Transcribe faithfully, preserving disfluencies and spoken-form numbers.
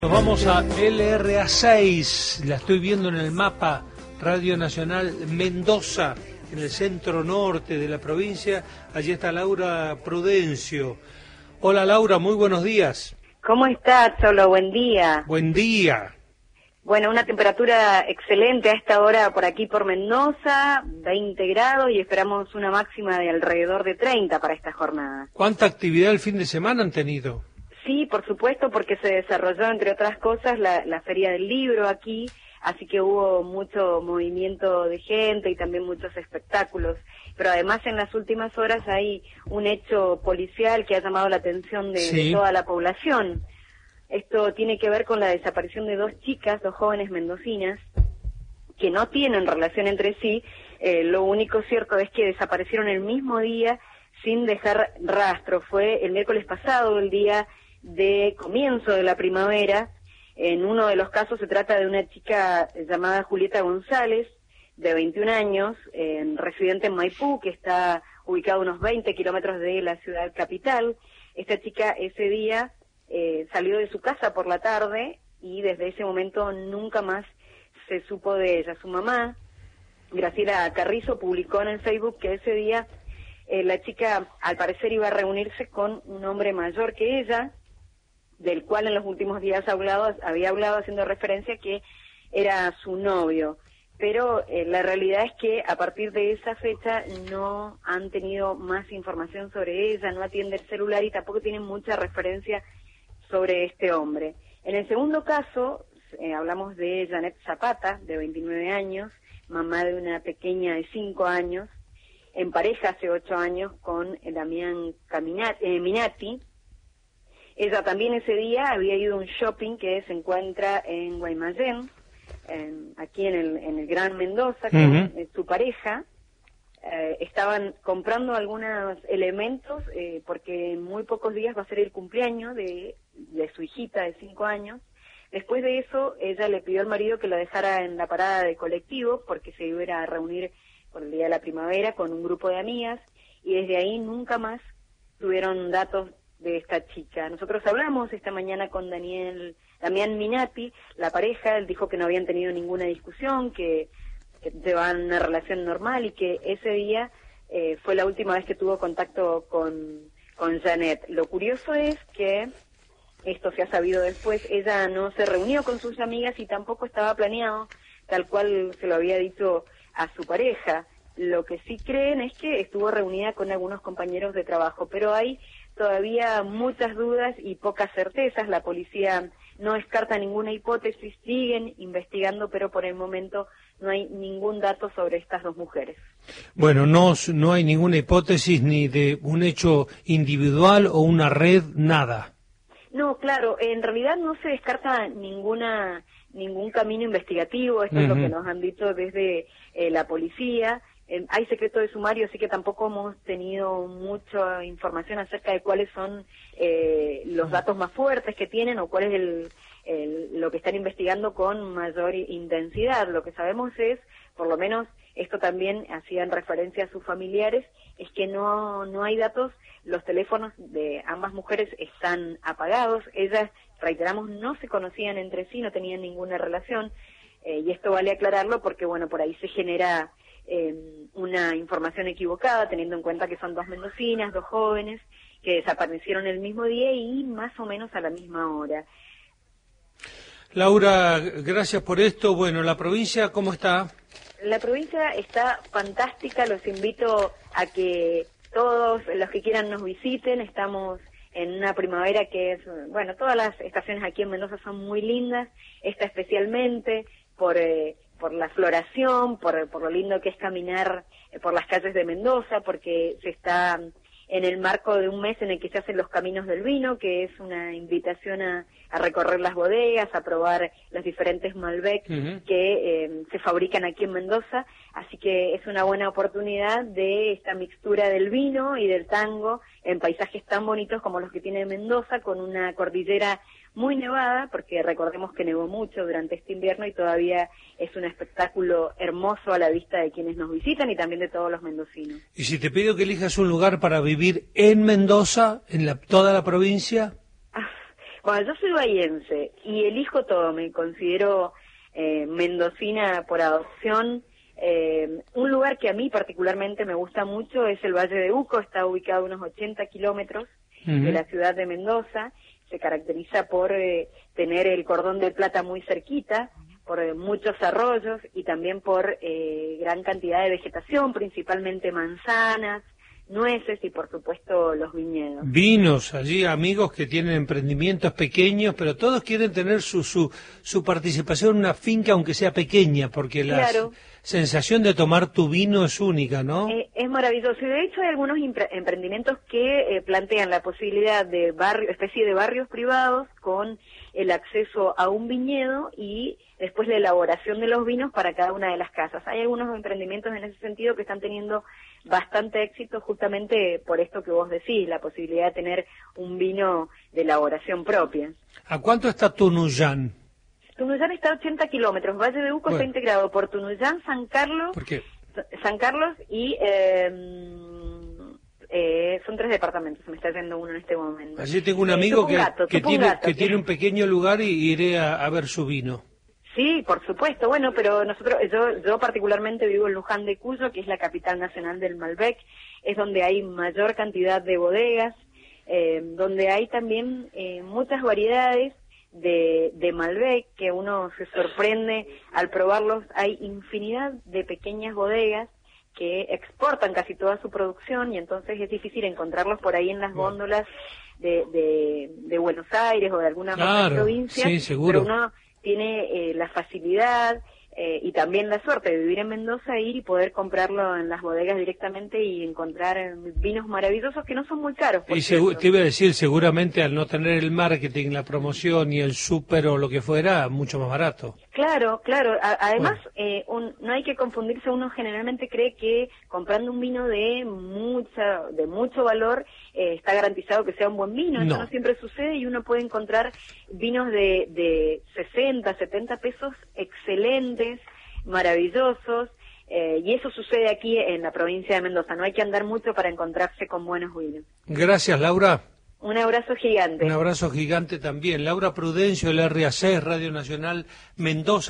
Nos vamos a L R A seis, la estoy viendo en el mapa, Radio Nacional Mendoza, en el centro norte de la provincia. Allí está Laura Prudencio. Hola Laura, muy buenos días. ¿Cómo está, Cholo? Buen día. Buen día. Bueno, una temperatura excelente a esta hora por aquí por Mendoza, veinte grados, y esperamos una máxima de alrededor de treinta para esta jornada. ¿Cuánta actividad el fin de semana han tenido? Sí, por supuesto, porque se desarrolló, entre otras cosas, la, la Feria del Libro aquí, así que hubo mucho movimiento de gente y también muchos espectáculos. Pero además en las últimas horas hay un hecho policial que ha llamado la atención de, sí. de toda la población. Esto tiene que ver con la desaparición de dos chicas, dos jóvenes mendocinas, que no tienen relación entre sí. Eh, lo único cierto es que desaparecieron el mismo día sin dejar rastro. Fue el miércoles pasado, el día de comienzo de la primavera. En uno de los casos se trata de una chica llamada Julieta González, de veintiún años, eh, residente en Maipú, que está ubicado a unos veinte kilómetros de la ciudad capital. Esta chica ese día eh, salió de su casa por la tarde y desde ese momento nunca más se supo de ella. Su mamá, Graciela Carrizo, publicó en el Facebook que ese día eh, la chica al parecer iba a reunirse con un hombre mayor que ella, del cual en los últimos días ha hablado, había hablado haciendo referencia que era su novio. Pero eh, la realidad es que a partir de esa fecha no han tenido más información sobre ella, no atiende el celular y tampoco tienen mucha referencia sobre este hombre. En el segundo caso, eh, hablamos de Janet Zapata, de veintinueve años, mamá de una pequeña de cinco años, en pareja hace ocho años con eh, Damián Caminati, eh, Minati. Ella también ese día había ido a un shopping que se encuentra en Guaymallén, en, aquí en el, en el Gran Mendoza, con uh-huh. eh, su pareja. Eh, estaban comprando algunos elementos eh, porque en muy pocos días va a ser el cumpleaños de, de su hijita de cinco años. Después de eso, ella le pidió al marido que la dejara en la parada de colectivo porque se iba a reunir por el día de la primavera con un grupo de amigas, y desde ahí nunca más tuvieron datos de esta chica. Nosotros hablamos esta mañana con Daniel, Damián Minati, la pareja. Él dijo que no habían tenido ninguna discusión, que, que llevaban una relación normal y que ese día eh, fue la última vez que tuvo contacto con, con Janet. Lo curioso es que, esto se ha sabido después, ella no se reunió con sus amigas y tampoco estaba planeado, tal cual se lo había dicho a su pareja. Lo que sí creen es que estuvo reunida con algunos compañeros de trabajo, pero hay todavía muchas dudas y pocas certezas. La policía no descarta ninguna hipótesis, siguen investigando, pero por el momento no hay ningún dato sobre estas dos mujeres. Bueno, no, no hay ninguna hipótesis ni de un hecho individual o una red, nada. No, claro, en realidad no se descarta ninguna ningún camino investigativo. Esto uh-huh. es lo que nos han dicho desde eh, la policía. Eh, hay secreto de sumario, así que tampoco hemos tenido mucha información acerca de cuáles son eh, los datos más fuertes que tienen o cuál es el, el, lo que están investigando con mayor intensidad. Lo que sabemos es, por lo menos esto también hacían referencia a sus familiares, es que no, no hay datos. Los teléfonos de ambas mujeres están apagados. Ellas, reiteramos, no se conocían entre sí, no tenían ninguna relación, eh, y esto vale aclararlo porque, bueno, por ahí se genera Eh, una información equivocada, teniendo en cuenta que son dos mendocinas, dos jóvenes, que desaparecieron el mismo día y más o menos a la misma hora. Laura, gracias por esto. Bueno, ¿la provincia cómo está? La provincia está fantástica, los invito a que todos los que quieran nos visiten. Estamos en una primavera que es, bueno, todas las estaciones aquí en Mendoza son muy lindas, esta especialmente por... Eh, por la floración, por, por lo lindo que es caminar eh, por las calles de Mendoza, porque se está en el marco de un mes en el que se hacen los Caminos del Vino, que es una invitación a, a recorrer las bodegas, a probar los diferentes Malbec uh-huh. que eh, se fabrican aquí en Mendoza, así que es una buena oportunidad de esta mixtura del vino y del tango en paisajes tan bonitos como los que tiene Mendoza, con una cordillera muy nevada, porque recordemos que nevó mucho durante este invierno y todavía es un espectáculo hermoso a la vista de quienes nos visitan y también de todos los mendocinos. ¿Y si te pido que elijas un lugar para vivir en Mendoza, en la, toda la provincia? Ah, Bueno, yo soy bahiense y elijo todo, me considero eh, mendocina por adopción. Eh, un lugar que a mí particularmente me gusta mucho es el Valle de Uco, está ubicado a unos ochenta kilómetros uh-huh. de la ciudad de Mendoza, se caracteriza por eh, tener el cordón de plata muy cerquita, por eh, muchos arroyos y también por eh, gran cantidad de vegetación, principalmente manzanas, nueces y por supuesto los viñedos. Vinos, allí amigos que tienen emprendimientos pequeños, pero todos quieren tener su su, su participación en una finca aunque sea pequeña, porque la claro. sensación de tomar tu vino es única, ¿no? Eh, es maravilloso, y de hecho hay algunos emprendimientos que eh, plantean la posibilidad de barrio, especie de barrios privados con el acceso a un viñedo y después la elaboración de los vinos para cada una de las casas. Hay algunos emprendimientos en ese sentido que están teniendo bastante éxito justamente por esto que vos decís, la posibilidad de tener un vino de elaboración propia. ¿A cuánto está Tunuyán? Tunuyán está a ochenta kilómetros, Valle de Uco bueno. está integrado por Tunuyán, San Carlos, ¿Por qué? San Carlos y... Eh, Eh, son tres departamentos, me está yendo uno en este momento. Allí tengo un amigo eh, que, que, tiene, gato, que tiene un pequeño lugar y iré a, a ver su vino. Sí, por supuesto. Bueno, pero nosotros, yo, yo particularmente vivo en Luján de Cuyo, que es la capital nacional del Malbec, es donde hay mayor cantidad de bodegas, eh, donde hay también eh, muchas variedades de, de Malbec, que uno se sorprende al probarlos. Hay infinidad de pequeñas bodegas que exportan casi toda su producción y entonces es difícil encontrarlos por ahí en las góndolas de, de, de Buenos Aires o de algunas claro, otras provincias, sí, seguro. Pero uno tiene eh, la facilidad eh, y también la suerte de vivir en Mendoza, ir y poder comprarlo en las bodegas directamente y encontrar vinos maravillosos que no son muy caros. Y segu- te iba a decir, seguramente al no tener el marketing, la promoción y el súper o lo que fuera, mucho más barato. Claro, claro. A- además, bueno. eh, un, no hay que confundirse. Uno generalmente cree que comprando un vino de mucha, de mucho valor eh, está garantizado que sea un buen vino. No. Eso no siempre sucede y uno puede encontrar vinos de, de sesenta, setenta pesos excelentes, maravillosos. Eh, y eso sucede aquí en la provincia de Mendoza. No hay que andar mucho para encontrarse con buenos vinos. Gracias, Laura. Un abrazo gigante. Un abrazo gigante también. Laura Prudencio, el R A C, Radio Nacional Mendoza.